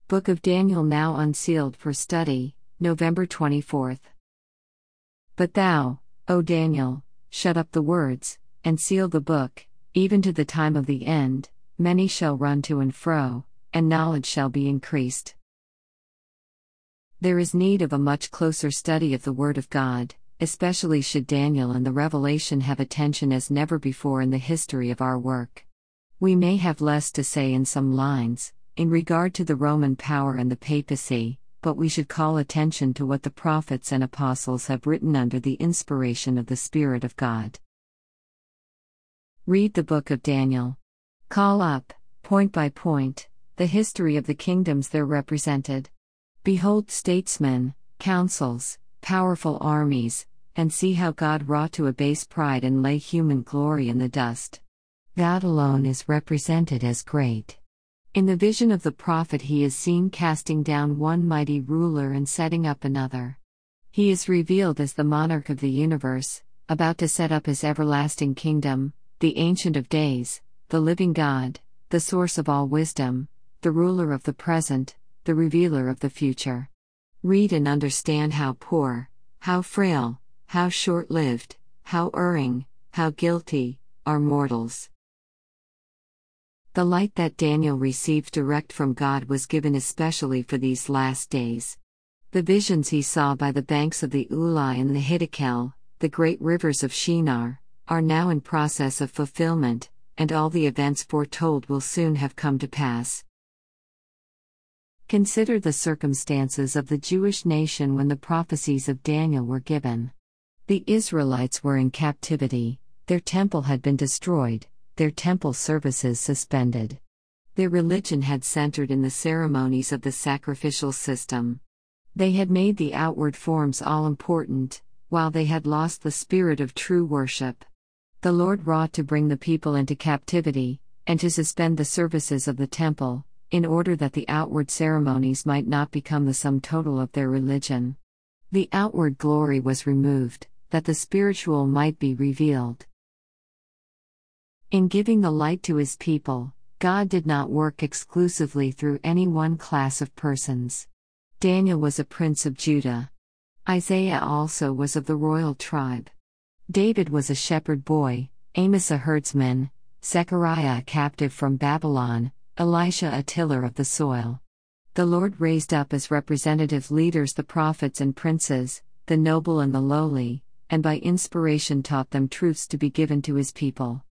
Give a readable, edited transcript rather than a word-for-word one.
Book of Daniel now unsealed for study, November 24th. But thou, O Daniel, shut up the words, and seal the book, even to the time of the end. Many shall run to and fro, and knowledge shall be increased. There is need of a much closer study of the Word of God, especially should Daniel and the Revelation have attention as never before in the history of our work. We may have less to say in some lines, in regard to the Roman power and the papacy, but we should call attention to what the prophets and apostles have written under the inspiration of the Spirit of God. Read the book of Daniel. Call up, point by point, the history of the kingdoms there represented. Behold statesmen, councils, powerful armies, and see how God wrought to abase pride and lay human glory in the dust. God alone is represented as great. In the vision of the prophet he is seen casting down one mighty ruler and setting up another. He is revealed as the monarch of the universe, about to set up his everlasting kingdom, the Ancient of Days, the living God, the source of all wisdom, the ruler of the present, the revealer of the future. Read and understand how poor, how frail, how short-lived, how erring, how guilty, are mortals. The light that Daniel received direct from God was given especially for these last days. The visions he saw by the banks of the Ulai and the Hiddekel, the great rivers of Shinar, are now in process of fulfillment, and all the events foretold will soon have come to pass. Consider the circumstances of the Jewish nation when the prophecies of Daniel were given. The Israelites were in captivity, their temple had been destroyed, their temple services suspended. Their religion had centered in the ceremonies of the sacrificial system. They had made the outward forms all important, while they had lost the spirit of true worship. The Lord wrought to bring the people into captivity, and to suspend the services of the temple, in order that the outward ceremonies might not become the sum total of their religion. The outward glory was removed, that the spiritual might be revealed. In giving the light to his people, God did not work exclusively through any one class of persons. Daniel was a prince of Judah. Isaiah also was of the royal tribe. David was a shepherd boy, Amos a herdsman, Zechariah a captive from Babylon, Elisha a tiller of the soil. The Lord raised up as representative leaders the prophets and princes, the noble and the lowly, and by inspiration taught them truths to be given to his people.